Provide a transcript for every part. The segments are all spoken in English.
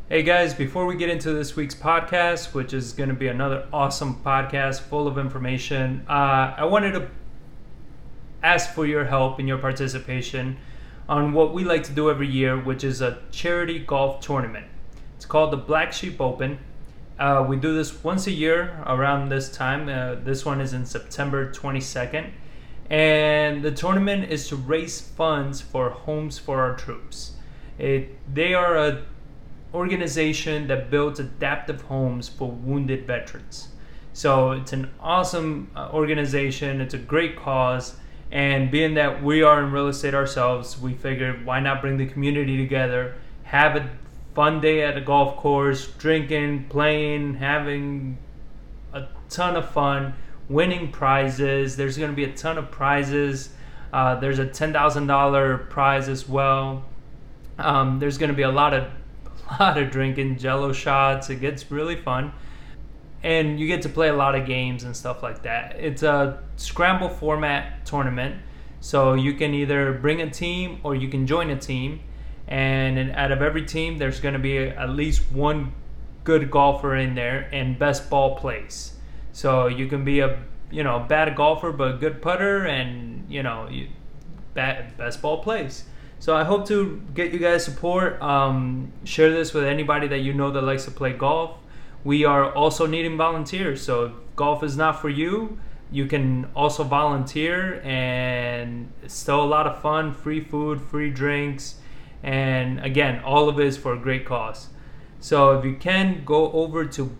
Hey guys, before we get into this week's podcast, which is going to be another awesome podcast full of information, I wanted to ask for your help and your participation on what we like to do every year, which is a charity golf tournament. It's called the Black Sheep Open. We do this once a year around this time. This one is in September 22nd. And the tournament is to raise funds for Homes for Our Troops. They are a organization that builds adaptive homes for wounded veterans. So it's an awesome organization. It's a great cause. And being that we are in real estate ourselves, we figured why not bring the community together, have a fun day at a golf course, drinking, playing, having a ton of fun, winning prizes. There's going to be a ton of prizes. There's a $10,000 prize as well. There's going to be a lot of drinking, jello shots. It gets really fun. And you get to play a lot of games and stuff like that. It's a scramble format tournament. So you can either bring a team or you can join a team. And out of every team, there's going to be at least one good golfer in there and best ball plays. So you can be a bad golfer but a good putter, and best ball plays. So I hope to get you guys support. Share this with anybody that you know that likes to play golf. We are also needing volunteers. So if golf is not for you, you can also volunteer, and it's still a lot of fun. Free food, free drinks, and again, all of it is for a great cause. So if you can, go over to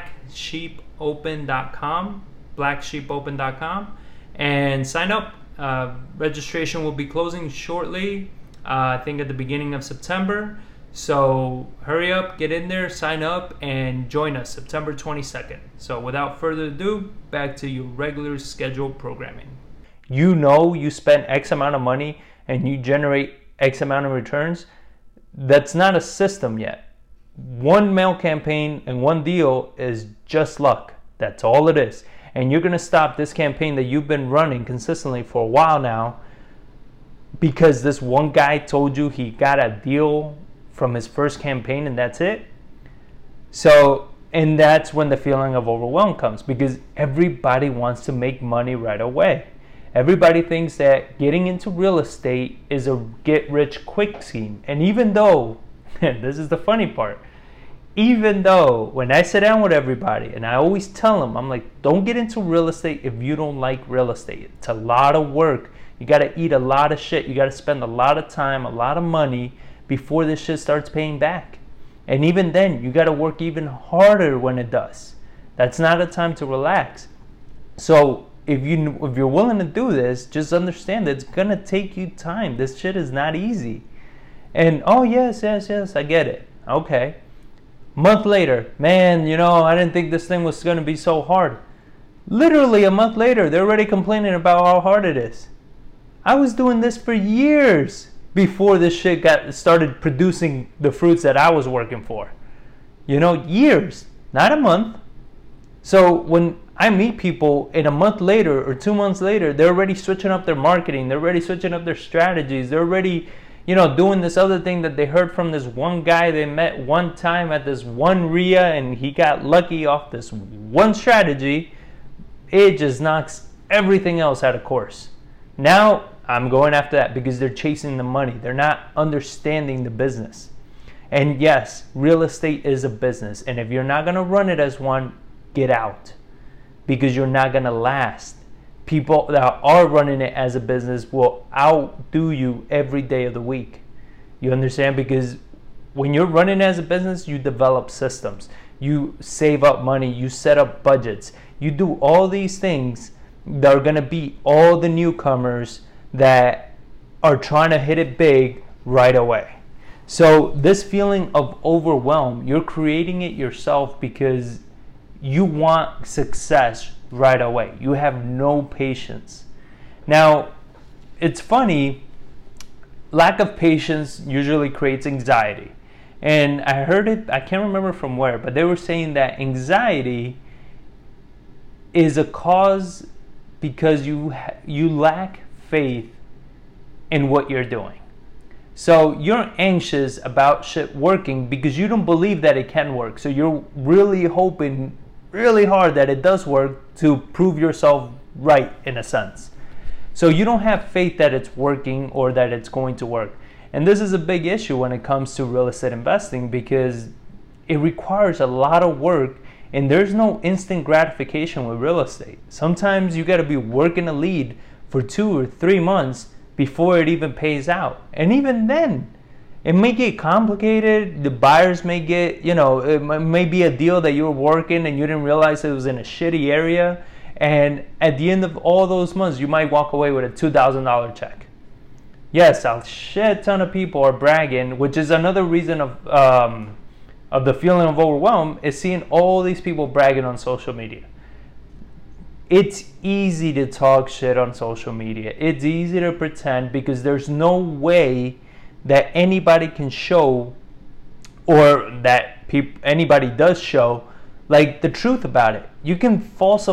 blacksheepopen.com and sign up. Registration will be closing shortly. I think at the beginning of September. So hurry up, get in there, sign up, and join us September 22nd. So without further ado, back to your regular scheduled programming. You know you spend X amount of money and you generate X amount of returns. That's not a system yet. One mail campaign and one deal is just luck. That's all it is. And you're going to stop this campaign that you've been running consistently for a while now because this one guy told you he got a deal from his first campaign and that's it. So, and that's when the feeling of overwhelm comes, because everybody wants to make money right away. Everybody thinks that getting into real estate is a get-rich-quick scheme. And even though, this is the funny part, even though when I sit down with everybody and I always tell them, I'm like, don't get into real estate if you don't like real estate. It's a lot of work. You got to eat a lot of shit. You got to spend a lot of time, a lot of money before this shit starts paying back. And even then, you got to work even harder when it does. That's not a time to relax. So if you're willing to do this, just understand that it's going to take you time. This shit is not easy. And, oh, yes, I get it. Okay. Month later, man, I didn't think this thing was going to be so hard. Literally a month later, they're already complaining about how hard it is. I was doing this for years before this shit started producing the fruits that I was working for. Years, not a month. So when I meet people in a month later or 2 months later, they're already switching up their marketing. They're already switching up their strategies. They're already, doing this other thing that they heard from this one guy they met one time at this one RIA, and he got lucky off this one strategy. It just knocks everything else out of course. Now I'm going after that because they're chasing the money. They're not understanding the business. And yes, real estate is a business. And if you're not going to run it as one, get out, because you're not going to last. People that are running it as a business will outdo you every day of the week. You understand? Because when you're running as a business, you develop systems. You save up money. You set up budgets. You do all these things that are going to beat all the newcomers that are trying to hit it big right away. So this feeling of overwhelm, you're creating it yourself because you want success right away. You have no patience. Now, it's funny, lack of patience usually creates anxiety. And I heard it, I can't remember from where, but they were saying that anxiety is a cause because you lack faith in what you're doing. So you're anxious about shit working because you don't believe that it can work. So you're really hoping really hard that it does work to prove yourself right, in a sense. So you don't have faith that it's working or that it's going to work. And this is a big issue when it comes to real estate investing, because it requires a lot of work, and there's no instant gratification with real estate. Sometimes you got to be working a lead for 2 or 3 months before it even pays out. And even then, it may get complicated. The buyers may get, it may be a deal that you were working and you didn't realize it was in a shitty area. And at the end of all those months, you might walk away with a $2,000 check. Yes, a shit ton of people are bragging, which is another reason of the feeling of overwhelm, is seeing all these people bragging on social media. It's easy to talk shit on social media. It's easy to pretend, because there's no way that anybody can show, or that anybody does show, like, the truth about it. You can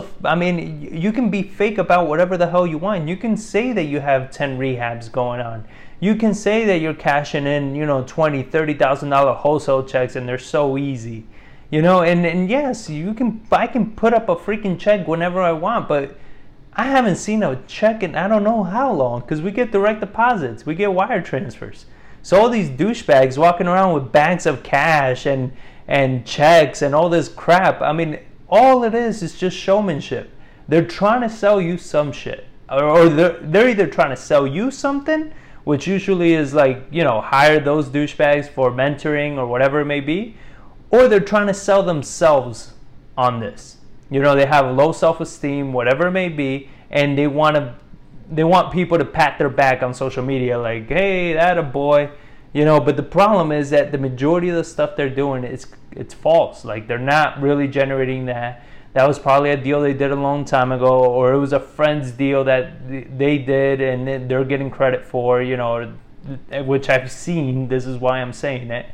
you can be fake about whatever the hell you want. You can say that you have 10 rehabs going on. You can say that you're cashing in, $20,000, $30,000 wholesale checks, and they're so easy. And yes, I can put up a freaking check whenever I want, but I haven't seen a check in I don't know how long, because we get direct deposits, we get wire transfers. So all these douchebags walking around with bags of cash and checks and all this crap, all it is just showmanship. They're trying to sell you some shit, or they're either trying to sell you something, which usually is like, hire those douchebags for mentoring or whatever it may be, or they're trying to sell themselves on this. They have low self-esteem, whatever it may be, and they want people to pat their back on social media, like, hey, that a boy. But the problem is that the majority of the stuff they're doing, it's false. Like, they're not really generating that. That was probably a deal they did a long time ago, or it was a friend's deal that they did and they're getting credit for, which I've seen. This is why I'm saying it.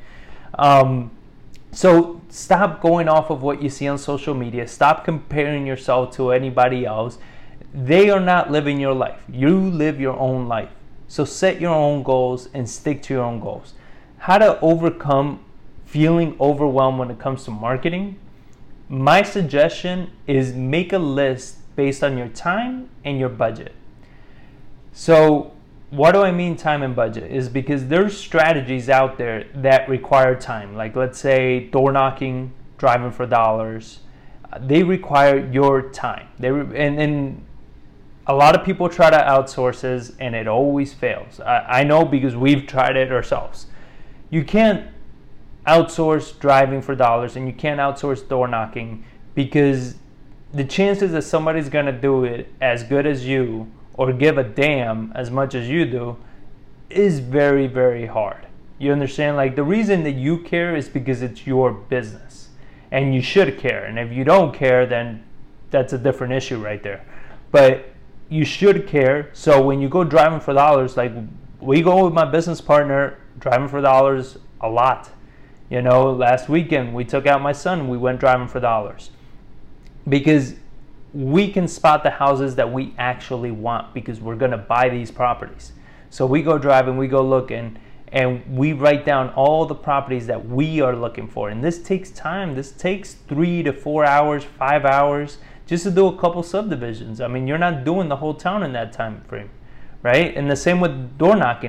So stop going off of what you see on social media. Stop comparing yourself to anybody else. They are not living your life. You live your own life. So set your own goals and stick to your own goals. How to overcome feeling overwhelmed when it comes to marketing? My suggestion is make a list based on your time and your budget. So what do I mean time and budget? Is because there's strategies out there that require time. Like, let's say door knocking, driving for dollars. They require your time. And a lot of people try to outsource this, and it always fails. I know, because we've tried it ourselves. You can't outsource driving for dollars, and you can't outsource door knocking, because the chances that somebody's going to do it as good as you, or give a damn as much as you do, is very, very hard. You understand? Like, the reason that you care is because it's your business, and you should care. And if you don't care, then that's a different issue right there. But you should care. So when you go driving for dollars, like, we go with my business partner driving for dollars a lot. Last weekend we took out my son, we went driving for dollars, because we can spot the houses that we actually want, because we're going to buy these properties. So we go driving, we go looking, and we write down all the properties that we are looking for. And this takes time. This takes 3 to 4 hours, 5 hours, just to do a couple subdivisions. You're not doing the whole town in that time frame, right? And the same with door knocking.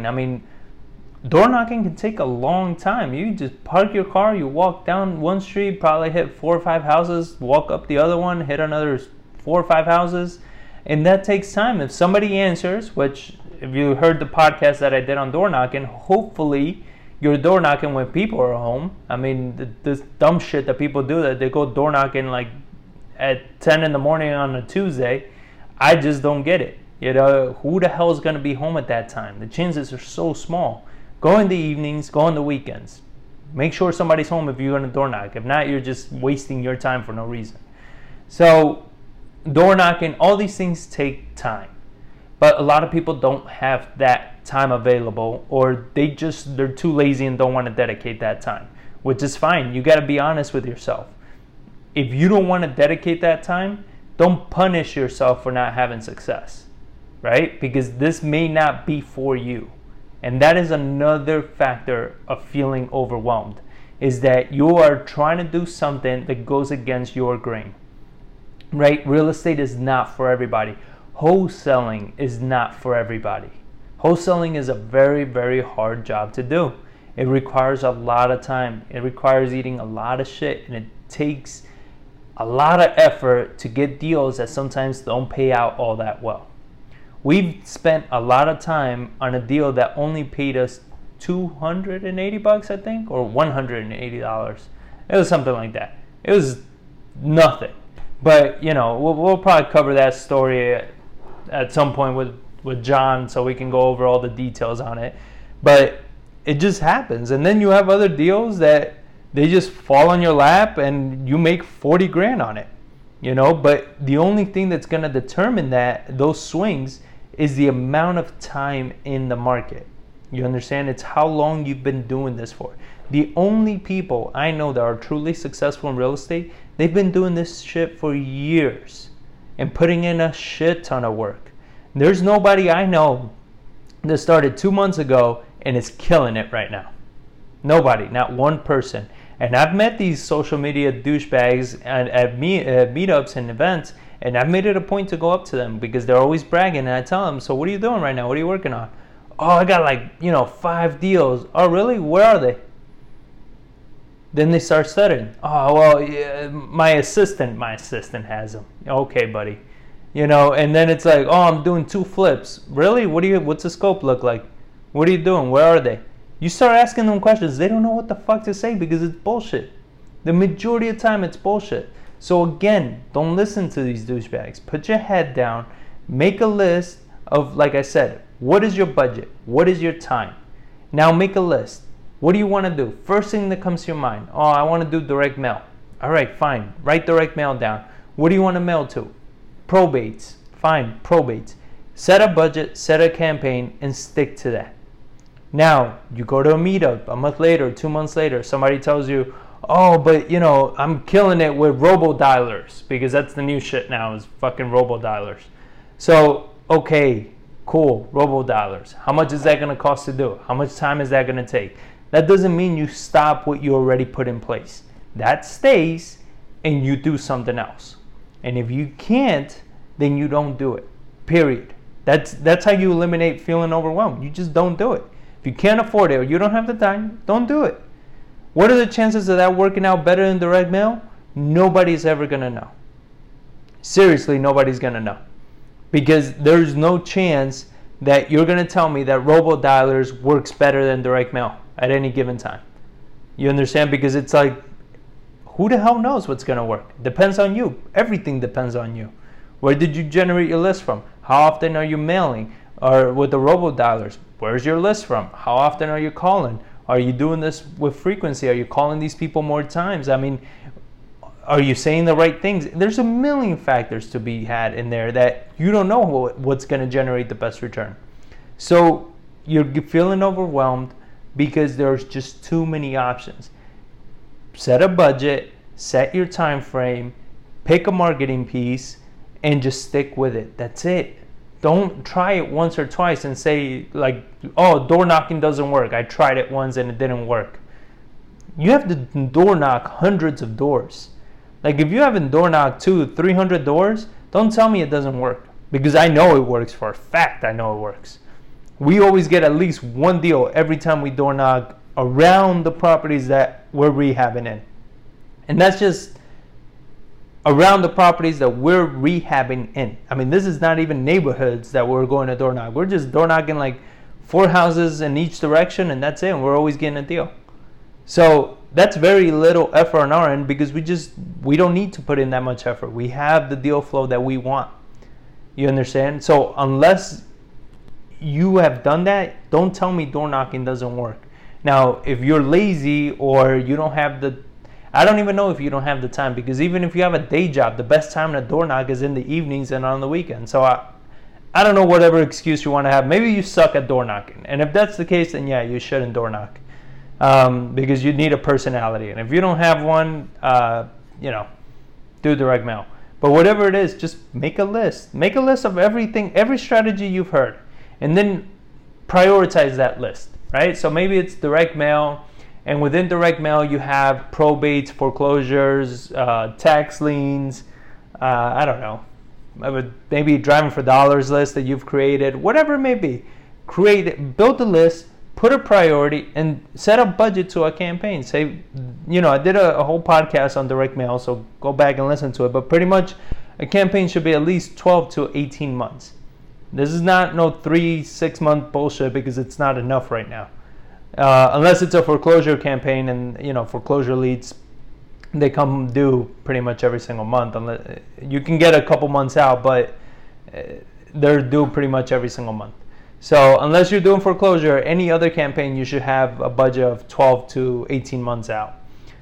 Door knocking can take a long time. You just park your car, you walk down one street, probably hit 4 or 5 houses, walk up the other one, hit another 4 or 5 houses, and that takes time. If somebody answers, which, if you heard the podcast that I did on door knocking, hopefully you're door knocking when people are home. This dumb shit that people do, that they go door knocking like at 10 in the morning on a Tuesday, I just don't get it. Who the hell is going to be home at that time? The chances are so small. Go in the evenings, go on the weekends. Make sure somebody's home if you're going to door knock. If not, you're just wasting your time for no reason. So, door knocking, all these things take time. But a lot of people don't have that time available, or they're too lazy and don't want to dedicate that time, which is fine. You got to be honest with yourself. If you don't want to dedicate that time, don't punish yourself for not having success, right? Because this may not be for you. And that is another factor of feeling overwhelmed, is that you are trying to do something that goes against your grain, right? Real estate is not for everybody. Wholesaling is not for everybody. Wholesaling is a very, very hard job to do. It requires a lot of time. It requires eating a lot of shit, and it takes a lot of effort to get deals that sometimes don't pay out all that well. We've spent a lot of time on a deal that only paid us $280, I think, or $180. It was something like that. It was nothing. But, we'll probably cover that story at some point with John, so we can go over all the details on it. But it just happens. And then you have other deals that they just fall on your lap and you make 40 grand on it, but the only thing that's going to determine those swings is the amount of time in the market. You understand? It's how long you've been doing this for. The only people I know that are truly successful in real estate, they've been doing this shit for years and putting in a shit ton of work. There's nobody I know that started 2 months ago and is killing it right now. Nobody, not one person. And I've met these social media douchebags at meetups and events, and I've made it a point to go up to them because they're always bragging. And I tell them, so what are you doing right now? What are you working on? Oh, I got 5 deals. Oh, really? Where are they? Then they start studying. Oh, well, yeah, my assistant has them. Okay, buddy. And then it's like, oh, I'm doing 2 flips. Really? What's the scope look like? What are you doing? Where are they? You start asking them questions, they don't know what the fuck to say because it's bullshit. The majority of the time it's bullshit. So again, don't listen to these douchebags. Put your head down, make a list of, like I said, what is your budget? What is your time? Now make a list. What do you want to do? First thing that comes to your mind. Oh, I want to do direct mail. All right, fine. Write direct mail down. What do you want to mail to? Probates. Fine, probates. Set a budget, set a campaign, and stick to that. Now, you go to a meetup a month later, 2 months later, somebody tells you, oh, but I'm killing it with robo-dialers, because that's the new shit now is fucking robo-dialers. So, okay, cool, robo-dialers. How much is that going to cost to do? How much time is that going to take? That doesn't mean you stop what you already put in place. That stays and you do something else. And if you can't, then you don't do it, period. That's how you eliminate feeling overwhelmed. You just don't do it. If you can't afford it or you don't have the time, don't do it. What are the chances of that working out better than direct mail? Nobody's ever going to know. Seriously, nobody's going to know. Because there's no chance that you're going to tell me that robo-dialers works better than direct mail at any given time. You understand? Because it's like, who the hell knows what's going to work? Depends on you. Everything depends on you. Where did you generate your list from? How often are you mailing? Or with the robo-dialers, where's your list from? How often are you calling? Are you doing this with frequency? Are you calling these people more times? I mean, are you saying the right things? There's a million factors to be had in there that you don't know what's going to generate the best return. So you're feeling overwhelmed because there's just too many options. Set a budget, set your time frame, pick a marketing piece, and just stick with it. That's it. Don't try it once or twice and say like, oh, door knocking doesn't work. I tried it once and it didn't work. You have to door knock hundreds of doors. Like if you haven't door knocked 200-300 doors, don't tell me it doesn't work. Because I know it works for a fact. I know it works. We always get at least one deal every time we door knock around the properties that we're rehabbing in. And that's just around the properties that we're rehabbing in. I mean, this is not even neighborhoods that we're going to door knock. We're just door knocking like 4 houses in each direction and that's it. And we're always getting a deal. So that's very little effort on our end because we don't need to put in that much effort. We have the deal flow that we want. You understand? So unless you have done that, don't tell me door knocking doesn't work. Now, if you're lazy or you don't have I don't even know if you don't have the time because even if you have a day job, the best time to door knock is in the evenings and on the weekend. So I don't know whatever excuse you want to have. Maybe you suck at door knocking. And if that's the case, then yeah, you shouldn't door knock because you need a personality. And if you don't have one, do direct mail. But whatever it is, just make a list. Make a list of everything, every strategy you've heard. And then prioritize that list, right? So maybe it's direct mail, and within direct mail you have probates, foreclosures, tax liens, I don't know, maybe driving for dollars list that you've created, whatever it may be. Create it, build the list, put a priority, and set a budget to a campaign. Say, I did a whole podcast on direct mail, so go back and listen to it. But pretty much, a campaign should be at least 12 to 18 months. This is not no 3-6 month bullshit, because it's not enough right now. Unless it's a foreclosure campaign, and foreclosure leads, they come due pretty much every single month. Unless you can get a couple months out, but they're due pretty much every single month. So unless you're doing foreclosure, any other campaign, you should have a budget of 12 to 18 months out.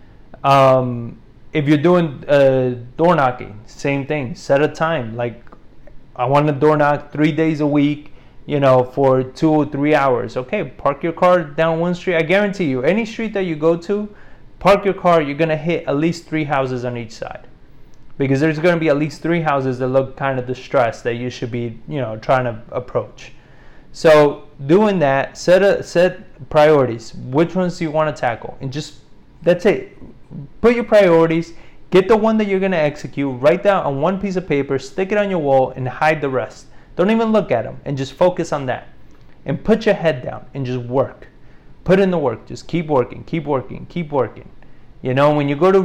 If you're doing door knocking, same thing. Set a time. Like, I want to door knock 3 days a week, for 2 or 3 hours. Okay, park your car down one street. I guarantee you, any street that you go to, park your car, you're going to hit at least 3 houses on each side. Because there's going to be at least 3 houses that look kind of distressed that you should be, trying to approach. So doing that, set priorities. Which ones do you want to tackle? And that's it. Put your priorities, get the one that you're going to execute, write down on one piece of paper, stick it on your wall, and hide the rest. Don't even look at them, and just focus on that. And put your head down and just work. Put in the work. Just keep working, keep working, keep working. When you go to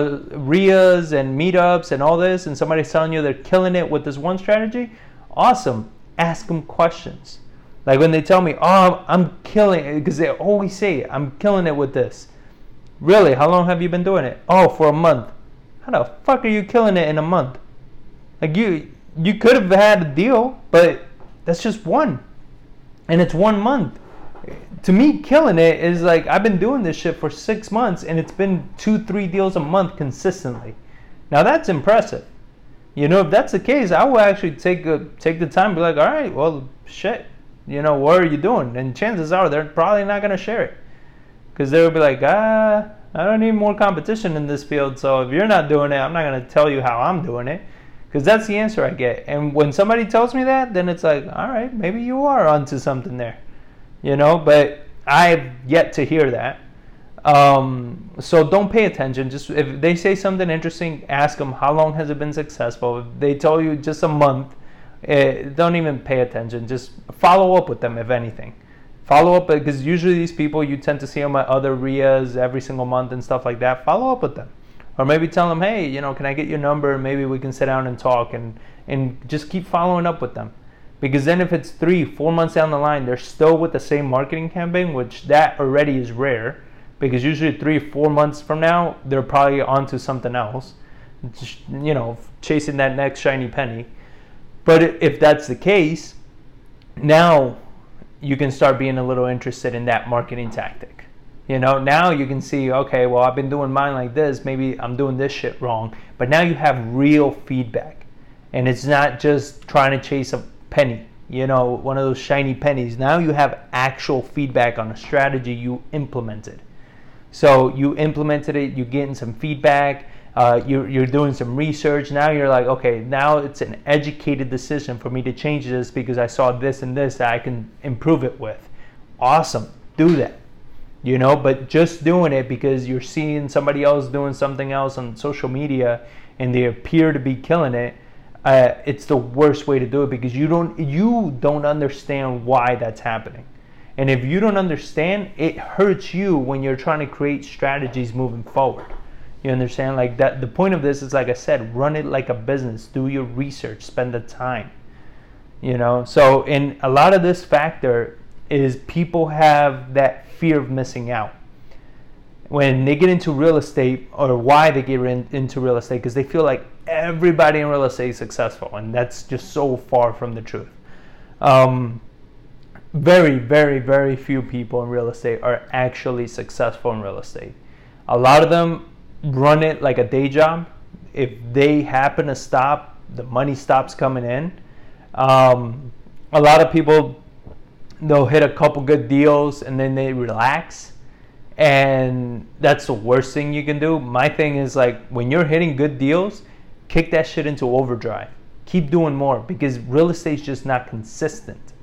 RIAs and meetups and all this, and somebody's telling you they're killing it with this one strategy, awesome. Ask them questions. Like when they tell me, oh, I'm killing it, because they always say, I'm killing it with this. Really? How long have you been doing it? Oh, for a month. How the fuck are you killing it in a month? Like you could have had a deal, but that's just one. And it's 1 month. To me, killing it is like, I've been doing this shit for 6 months, and it's been 2-3 deals a month consistently. Now that's impressive. If that's the case, I will actually take the time to be like, all right, well, shit. What are you doing? And chances are they're probably not going to share it. Because they'll be like, I don't need more competition in this field. So if you're not doing it, I'm not going to tell you how I'm doing it. Because that's the answer I get. And when somebody tells me that, then it's like, all right, maybe you are onto something there. But I've yet to hear that. So don't pay attention. Just if they say something interesting, ask them, how long has it been successful? If they tell you just a month, don't even pay attention. Just follow up with them, if anything. Follow up, because usually these people, you tend to see them at other RIAs every single month and stuff like that. Follow up with them. Or maybe tell them, hey, can I get your number? Maybe we can sit down and talk, and just keep following up with them. Because then if it's 3-4 months down the line, they're still with the same marketing campaign, which that already is rare. Because usually 3-4 months from now, they're probably onto something else. Just, chasing that next shiny penny. But if that's the case, now you can start being a little interested in that marketing tactic. Now you can see, okay, well, I've been doing mine like this. Maybe I'm doing this shit wrong. But now you have real feedback. And it's not just trying to chase a penny, one of those shiny pennies. Now you have actual feedback on a strategy you implemented. So you implemented it, you're getting some feedback, you're doing some research. Now you're like, okay, now it's an educated decision for me to change this because I saw this and this that I can improve it with. Awesome, do that. But just doing it because you're seeing somebody else doing something else on social media and they appear to be killing it, it's the worst way to do it, because you don't understand why that's happening. And if you don't understand, it hurts you when you're trying to create strategies moving forward. You understand? Like that. The point of this is, like I said, run it like a business. Do your research. Spend the time. So in a lot of this factor is people have that fear of missing out when they get into real estate, or why they get into real estate, because they feel like everybody in real estate is successful, and that's just so far from the truth. Very, very, very few people in real estate are actually successful in real estate. A lot of them run it like a day job. If they happen to stop, the money stops coming in. A lot of people, they'll hit a couple good deals and then they relax. And that's the worst thing you can do. My thing is, like, when you're hitting good deals, kick that shit into overdrive. Keep doing more, because real estate's just not consistent.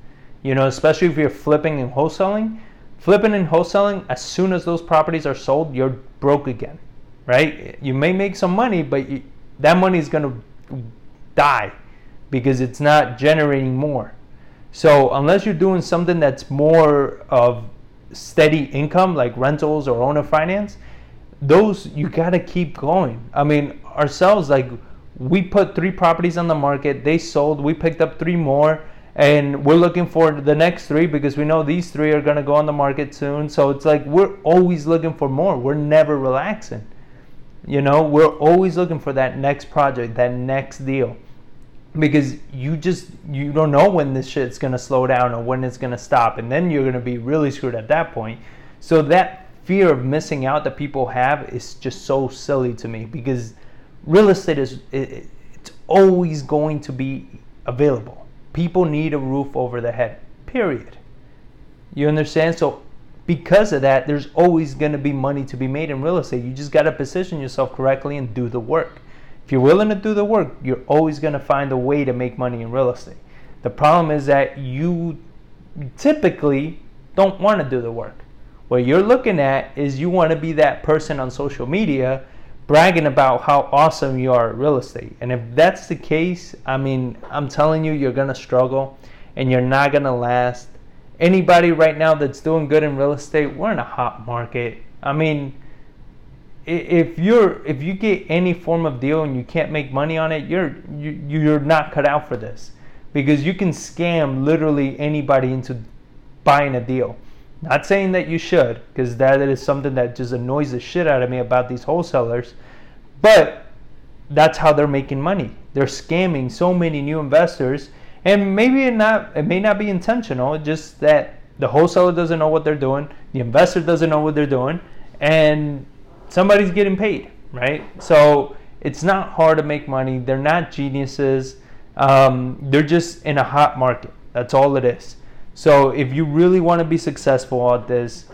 especially if you're flipping and wholesaling. Flipping and wholesaling, as soon as those properties are sold, you're broke again, right? You may make some money, but that money is going to die because it's not generating more. So unless you're doing something that's more of steady income, like rentals or owner finance, those you got to keep going. I mean, ourselves, like, we put 3 properties on the market, they sold, we picked up 3 more, and we're looking for the next 3 because we know these 3 are going to go on the market soon. So it's like we're always looking for more. We're never relaxing. We're always looking for that next project, that next deal, because you don't know when this shit's going to slow down or when it's going to stop, and then you're going to be really screwed at that point. So that fear of missing out that people have is just so silly to me, because real estate it's always going to be available. People need a roof over their head, period. You understand? So because of that, there's always going to be money to be made in real estate. You just got to position yourself correctly and do the work. If you're willing to do the work, you're always going to find a way to make money in real estate. The problem is that you typically don't want to do the work. What you're looking at is you want to be that person on social media bragging about how awesome you are at real estate. And if that's the case, I mean, I'm telling you, you're going to struggle and you're not going to last. Anybody right now that's doing good in real estate, we're in a hot market. I mean, if you get any form of deal and you can't make money on it, you're not cut out for this, because you can scam literally anybody into buying a deal. Not saying that you should, because that is something that just annoys the shit out of me about these wholesalers, but that's how they're making money. They're scamming so many new investors, and maybe it may not be intentional, just that the wholesaler doesn't know what they're doing, the investor doesn't know what they're doing, and somebody's getting paid, right? So it's not hard to make money. They're not geniuses. They're just in a hot market. That's all it is. So if you really want to be successful at this,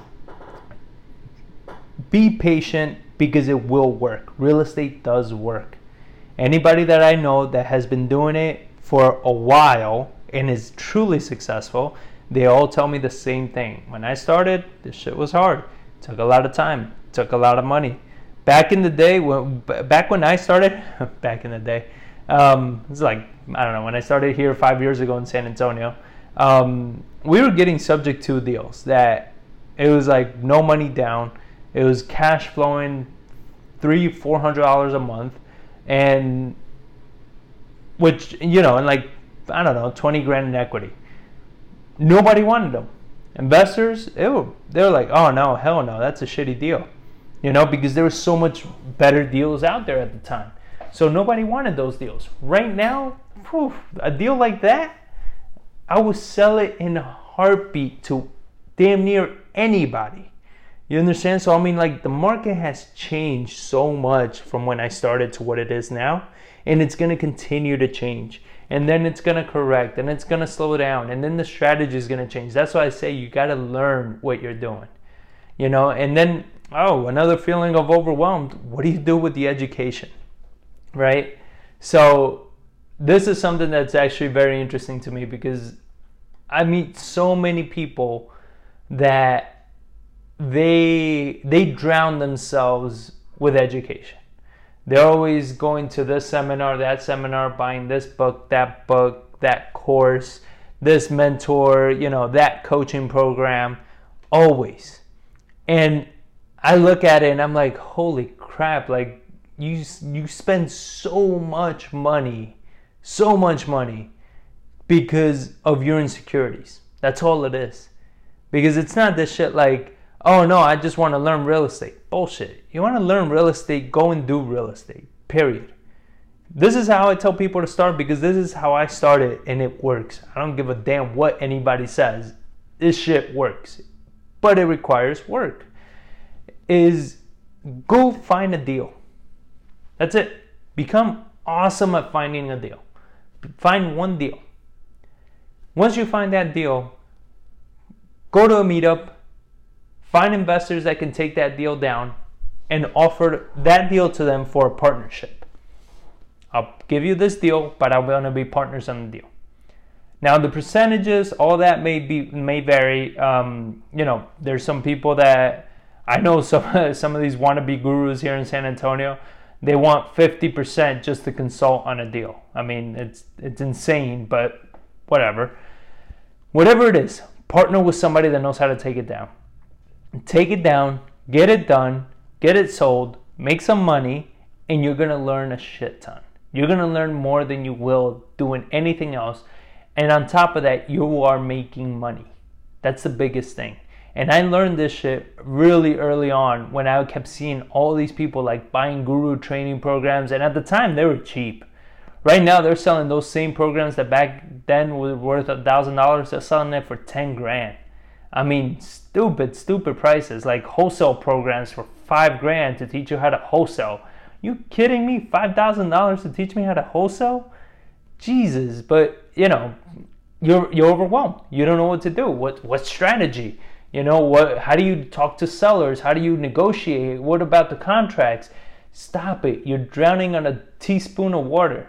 be patient, because it will work. Real estate does work. Anybody that I know that has been doing it for a while and is truly successful, they all tell me the same thing. When I started, this shit was hard. It took a lot of time. It took a lot of money. Back in the day, back when I started, it's like, I don't know, when I started here 5 years ago in San Antonio, we were getting subject to deals that it was like no money down. It was cash flowing $300-$400 a month, and which, and like, I don't know, 20 grand in equity. Nobody wanted them. Investors, they were like, oh no, hell no, that's a shitty deal. Because there was so much better deals out there at the time. So nobody wanted those deals. Right now, a deal like that, I would sell it in a heartbeat to damn near anybody. You understand? So I mean, like, the market has changed so much from when I started to what it is now, and it's going to continue to change. And then it's going to correct, and it's going to slow down, and then the strategy is going to change. That's why I say you got to learn what you're doing. And then, another feeling of overwhelmed. What do you do with the education? Right? So this is something that's actually very interesting to me, because I meet so many people that they drown themselves with education. They're always going to this seminar, that seminar, buying this book, that course, this mentor, that coaching program, always. And I look at it and I'm like, holy crap, like, you spend so much money because of your insecurities. That's all it is. Because it's not this shit like, oh no, I just want to learn real estate. Bullshit. You want to learn real estate, go and do real estate. Period. This is how I tell people to start, because this is how I started and it works. I don't give a damn what anybody says. This shit works. But it requires work. Is go find a deal. That's it. Become awesome at finding a deal. Find one deal. Once you find that deal, go to a meetup, find investors that can take that deal down, and offer that deal to them for a partnership. I'll give you this deal, but I want to be partners on the deal. Now the percentages, all that may vary. There's some people that I know some of these wannabe gurus here in San Antonio. They want 50% just to consult on a deal. I mean, it's insane, but whatever. Whatever it is, partner with somebody that knows how to take it down. Take it down, get it done, get it sold, make some money, and you're gonna learn a shit ton. You're gonna learn more than you will doing anything else. And on top of that, you are making money. That's the biggest thing. And I learned this shit really early on when I kept seeing all these people like buying guru training programs. And at the time, they were cheap. Right now, they're selling those same programs that back then were worth $1,000. They're selling it for 10 grand. I mean, stupid prices. Like wholesale programs for 5 grand to teach you how to wholesale. You kidding me? $5,000 to teach me how to wholesale? Jesus, but you're overwhelmed. You don't know what to do. What strategy? How do you talk to sellers? How do you negotiate? What about the contracts? Stop it. You're drowning on a teaspoon of water.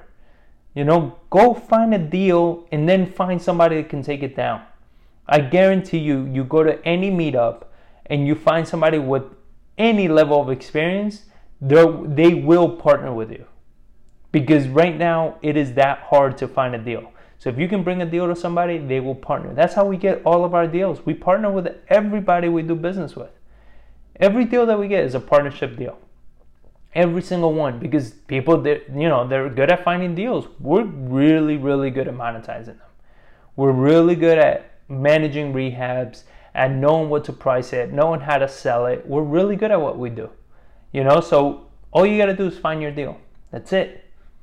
Go find a deal and then find somebody that can take it down. I guarantee you go to any meetup and you find somebody with any level of experience, they will partner with you. Because right now, it is that hard to find a deal. So if you can bring a deal to somebody, they will partner. That's how we get all of our deals. We partner with everybody we do business with. Every deal that we get is a partnership deal. Every single one. Because people, they're good at finding deals. We're really, really good at monetizing them. We're really good at managing rehabs, at knowing what to price it, knowing how to sell it. We're really good at what we do. So all you got to do is find your deal. That's it.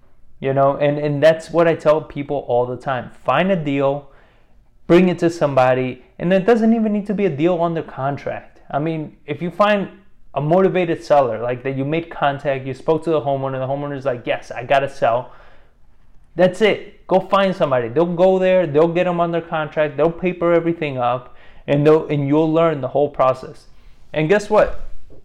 And that's what I tell people all the time. Find a deal, bring it to somebody, and it doesn't even need to be a deal under contract. I mean, if you find a motivated seller, like that you made contact, you spoke to the homeowner's like, yes, I gotta sell. That's it. Go find somebody. They'll go there, they'll get them under contract, they'll paper everything up, and you'll learn the whole process. And guess what?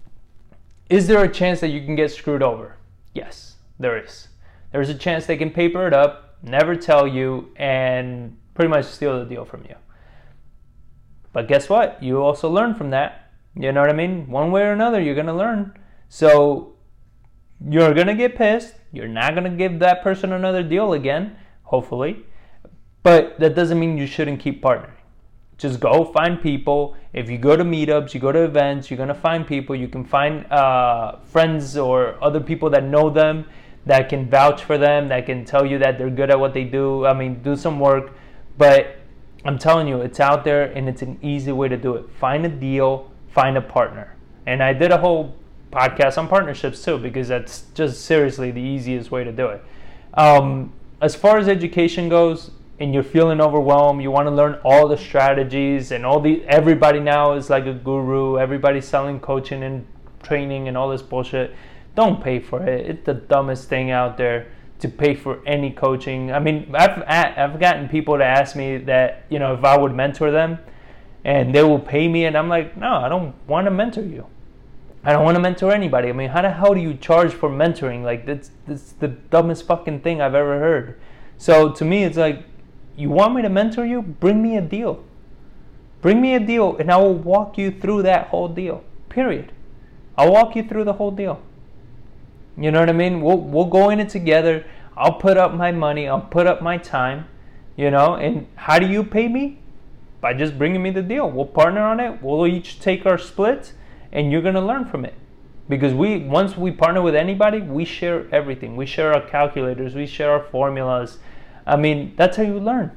Is there a chance that you can get screwed over? Yes, there is. There's a chance they can paper it up, never tell you, and pretty much steal the deal from you. But guess what? You also learn from that. You know what I mean? One way or another, you're going to learn. So you're going to get pissed. You're not going to give that person another deal again, hopefully. But that doesn't mean you shouldn't keep partnering. Just go find people. If you go to meetups, you go to events, you're going to find people. You can find friends or other people that know them, that can vouch for them, that can tell you that they're good at what they do. I mean, do some work. But I'm telling you, it's out there and it's an easy way to do it. Find a deal, find a partner. And I did a whole podcast on partnerships too, because that's just seriously the easiest way to do it. As far as education goes, and you're feeling overwhelmed, you want to learn all the strategies and everybody now is like a guru, everybody's selling coaching and training and all this bullshit. Don't pay for it. It's the dumbest thing out there to pay for any coaching. I mean, I've gotten people to ask me that, if I would mentor them, and they will pay me, and I'm like, no, I don't want to mentor you. I don't want to mentor anybody. I mean, how the hell do you charge for mentoring? Like, that's the dumbest fucking thing I've ever heard. So to me, it's like, you want me to mentor you? Bring me a deal. Bring me a deal, and I will walk you through that whole deal. Period. I'll walk you through the whole deal. You know what I mean? We'll go in it together. I'll put up my money. I'll put up my time. And how do you pay me? By just bringing me the deal. We'll partner on it. We'll each take our splits, and you're going to learn from it. Because once we partner with anybody, we share everything. We share our calculators. We share our formulas. I mean, that's how you learn.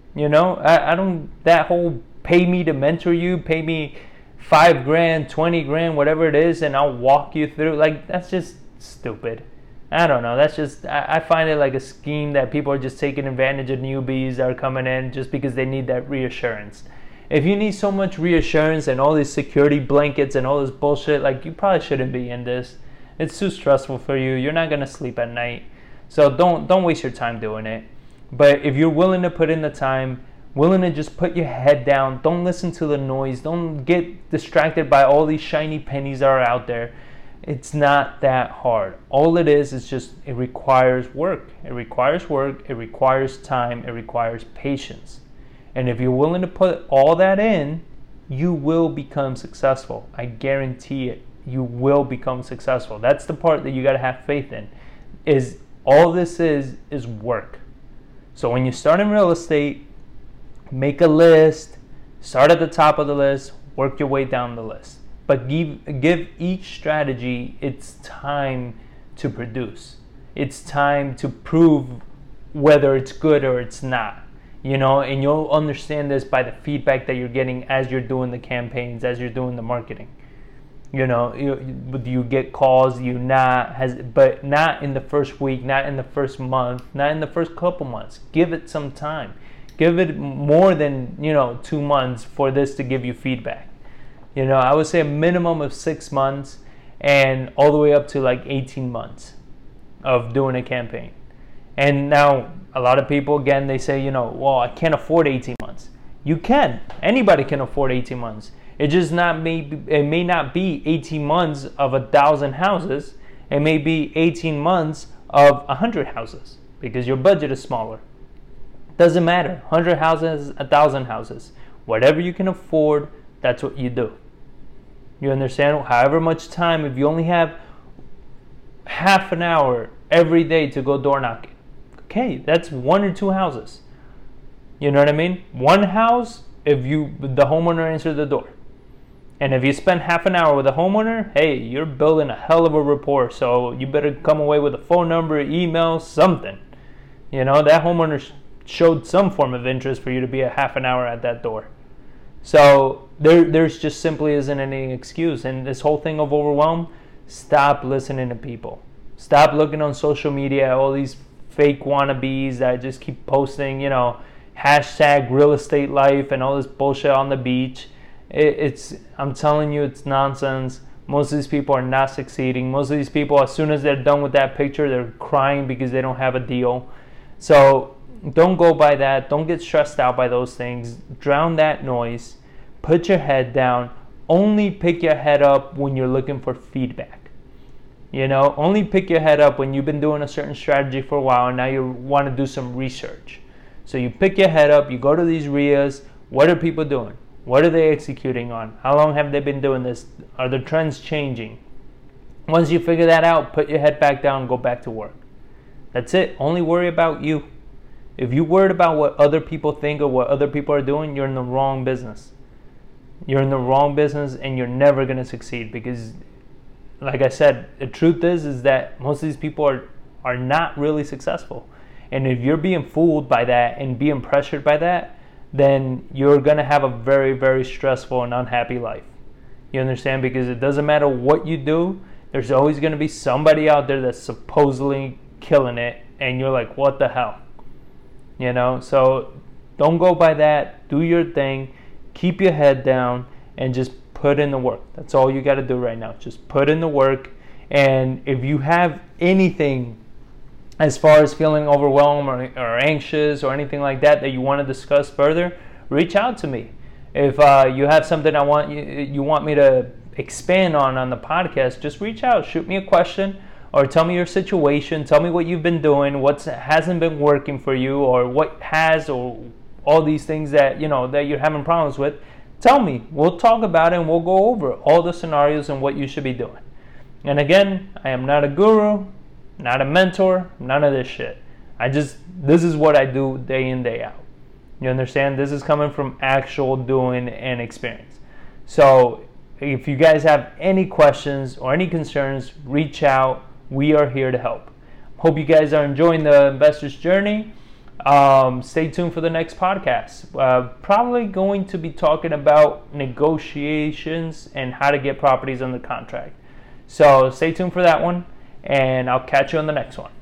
I don't, that whole pay me to mentor you, pay me $5 grand, 20 grand, whatever it is, and I'll walk you through. Like, that's just stupid. I don't know. That's just, I find it like a scheme that people are just taking advantage of newbies that are coming in just because they need that reassurance. If you need so much reassurance and all these security blankets and all this bullshit, like, you probably shouldn't be in this. It's too stressful for you. You're not going to sleep at night. So don't waste your time doing it. But if you're willing to put in the time, willing to just put your head down, don't listen to the noise, don't get distracted by all these shiny pennies that are out there. It's not that hard. All it is just it requires work. It requires time, it requires patience. And if you're willing to put all that in, you will become successful. I guarantee it. You will become successful. That's the part that you got to have faith in. Is all this is work. So when you start in real estate, make a list, start at the top of the list, work your way down the list. But give each strategy its time to produce. It's time to prove whether it's good or it's not. And you'll understand this by the feedback that you're getting as you're doing the campaigns, as you're doing the marketing. You get calls, but not in the first week, not in the first month, not in the first couple months. Give it some time. Give it more than 2 months for this to give you feedback. I would say a minimum of 6 months and all the way up to like 18 months of doing a campaign. And now a lot of people, again, they say, well, I can't afford 18 months. You can. Anybody can afford 18 months. It may not be 18 months of 1,000 houses. It may be 18 months of 100 houses because your budget is smaller. Doesn't matter. 100 houses, 1,000 houses. Whatever you can afford, that's what you do. You understand? However much time, if you only have half an hour every day to go door knocking, okay, that's 1 or 2 houses. You know what I mean? 1 house, if the homeowner answers the door. And if you spend half an hour with a homeowner, hey, you're building a hell of a rapport. So you better come away with a phone number, email, something. That homeowner showed some form of interest for you to be a half an hour at that door. So there's just simply isn't any excuse. And this whole thing of overwhelm, stop listening to people. Stop looking on social media at all these fake wannabes that just keep posting, hashtag real estate life and all this bullshit on the beach. I'm telling you, it's nonsense. Most of these people are not succeeding. Most of these people, as soon as they're done with that picture, they're crying because they don't have a deal. So don't go by that. Don't get stressed out by those things. Drown that noise. Put your head down. Only pick your head up when you're looking for feedback. Only pick your head up when you've been doing a certain strategy for a while and now you want to do some research. So you pick your head up, you go to these RIAs. What are people doing? What are they executing on? How long have they been doing this? Are the trends changing? Once you figure that out, put your head back down and go back to work. That's it. Only worry about you. If you're worried about what other people think or what other people are doing, you're in the wrong business. You're in the wrong business and you're never going to succeed because, like I said, the truth is that most of these people are not really successful. And if you're being fooled by that and being pressured by that, then you're going to have a very, very stressful and unhappy life. You understand? Because it doesn't matter what you do, there's always going to be somebody out there that's supposedly killing it, and you're like, what the hell? So don't go by that. Do your thing. Keep your head down and just put in the work. That's all you got to do right now. Just put in the work. And if you have anything as far as feeling overwhelmed or anxious or anything like that you want to discuss further, reach out to me. If you have something you want me to expand on the podcast, just reach out, shoot me a question, or tell me your situation, tell me what you've been doing, what hasn't been working for you, or what has, or all these things that that you're having problems with. Tell me. We'll talk about it and we'll go over all the scenarios and what you should be doing. And again, I am not a guru, not a mentor, none of this shit. This is what I do day in, day out. You understand? This is coming from actual doing and experience. So if you guys have any questions or any concerns, reach out. We are here to help. Hope you guys are enjoying the investor's journey. Stay tuned for the next podcast. Probably going to be talking about negotiations and how to get properties under contract. So stay tuned for that one, and I'll catch you on the next one.